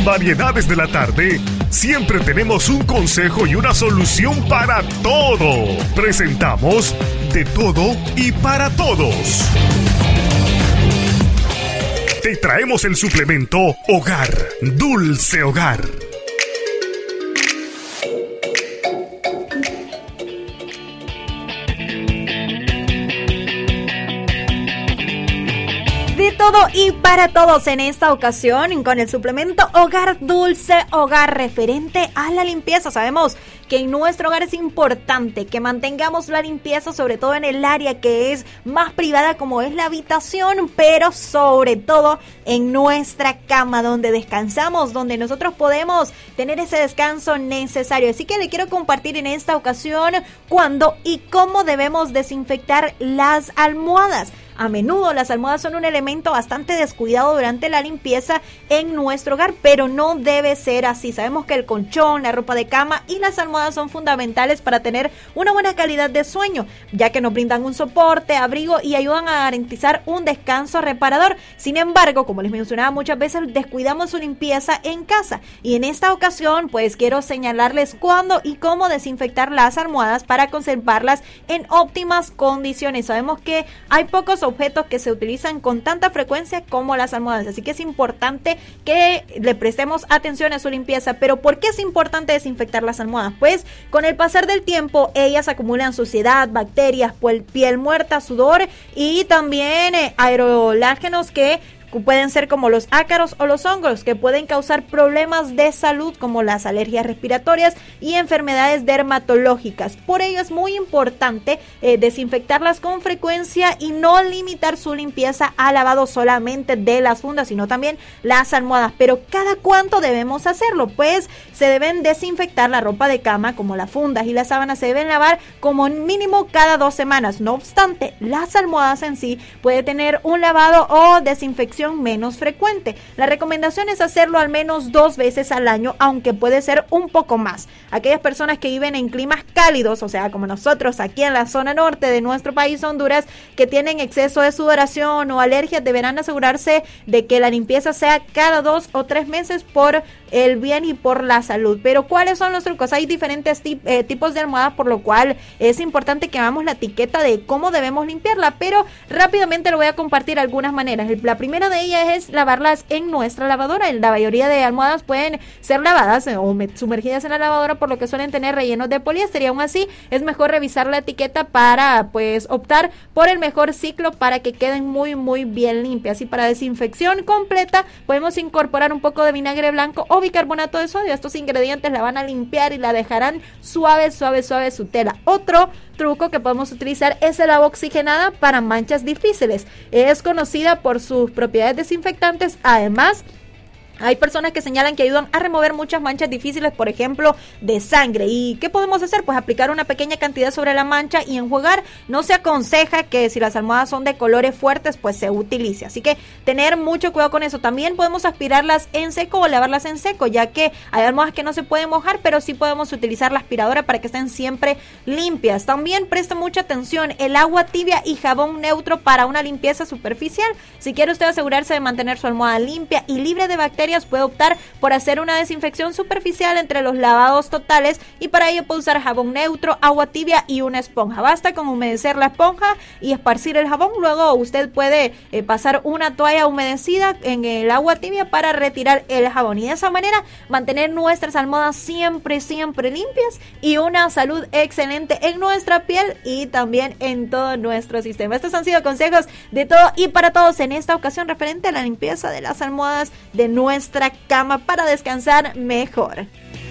En Variedades de la Tarde, siempre tenemos un consejo y una solución para todo. Presentamos De Todo y para Todos. Te traemos el suplemento Hogar, Dulce Hogar. De todo y para todos en esta ocasión con el suplemento Hogar Dulce Hogar referente a la limpieza. Sabemos que en nuestro hogar es importante que mantengamos la limpieza, sobre todo en el área que es más privada como es la habitación, pero sobre todo en nuestra cama donde descansamos, donde nosotros podemos tener ese descanso necesario. Así que le quiero compartir en esta ocasión cuándo y cómo debemos desinfectar las almohadas. A menudo las almohadas son un elemento bastante descuidado durante la limpieza en nuestro hogar, pero no debe ser así. Sabemos que el colchón, la ropa de cama y las almohadas son fundamentales para tener una buena calidad de sueño, ya que nos brindan un soporte, abrigo y ayudan a garantizar un descanso reparador. Sin embargo, como les mencionaba, muchas veces descuidamos su limpieza en casa y en esta ocasión pues quiero señalarles cuándo y cómo desinfectar las almohadas para conservarlas en óptimas condiciones. Sabemos que hay pocos objetos que se utilizan con tanta frecuencia como las almohadas, así que es importante que le prestemos atención a su limpieza. Pero ¿por qué es importante desinfectar las almohadas? Pues con el pasar del tiempo ellas acumulan suciedad, bacterias, piel muerta, sudor y también aerolágenos que pueden ser como los ácaros o los hongos que pueden causar problemas de salud como las alergias respiratorias y enfermedades dermatológicas. Por ello es muy importante desinfectarlas con frecuencia y no limitar su limpieza a lavado solamente de las fundas, sino también las almohadas. Pero ¿cada cuánto debemos hacerlo? Pues se deben desinfectar la ropa de cama, como las fundas y las sábanas se deben lavar como mínimo cada 2 semanas. No obstante, las almohadas en sí puede tener un lavado o desinfección menos frecuente. La recomendación es hacerlo al menos 2 veces al año, aunque puede ser un poco más. Aquellas personas que viven en climas cálidos, o sea, como nosotros aquí en la zona norte de nuestro país, Honduras, que tienen exceso de sudoración o alergias, deberán asegurarse de que la limpieza sea cada 2 o 3 meses por el bien y por la salud. Pero ¿cuáles son los trucos? Hay diferentes tipos de almohadas, por lo cual es importante que veamos la etiqueta de cómo debemos limpiarla, pero rápidamente le voy a compartir algunas maneras. La primera de ellas es lavarlas en nuestra lavadora. La mayoría de almohadas pueden ser lavadas o sumergidas en la lavadora, por lo que suelen tener rellenos de poliéster, y aún así es mejor revisar la etiqueta para pues optar por el mejor ciclo para que queden muy muy bien limpias. Y para desinfección completa podemos incorporar un poco de vinagre blanco o bicarbonato de sodio. Estos ingredientes la van a limpiar y la dejarán suave su tela. Otro truco que podemos utilizar es el agua oxigenada para manchas difíciles. Es conocida por sus propiedades desinfectantes. Además, hay personas que señalan que ayudan a remover muchas manchas difíciles, por ejemplo, de sangre. ¿Y qué podemos hacer? Pues aplicar una pequeña cantidad sobre la mancha y enjuagar. No se aconseja que si las almohadas son de colores fuertes, pues se utilice. Así que tener mucho cuidado con eso. También podemos aspirarlas en seco o lavarlas en seco, ya que hay almohadas que no se pueden mojar, pero sí podemos utilizar la aspiradora para que estén siempre limpias. También presta mucha atención el agua tibia y jabón neutro para una limpieza superficial. Si quiere usted asegurarse de mantener su almohada limpia y libre de bacterias, puede optar por hacer una desinfección superficial entre los lavados totales, y para ello puede usar jabón neutro, agua tibia y una esponja. Basta con humedecer la esponja y esparcir el jabón. Luego usted puede pasar una toalla humedecida en el agua tibia para retirar el jabón, y de esa manera mantener nuestras almohadas siempre limpias y una salud excelente en nuestra piel y también en todo nuestro sistema. Estos han sido consejos de todo y para todos en esta ocasión referente a la limpieza de las almohadas de nuestra cama para descansar mejor.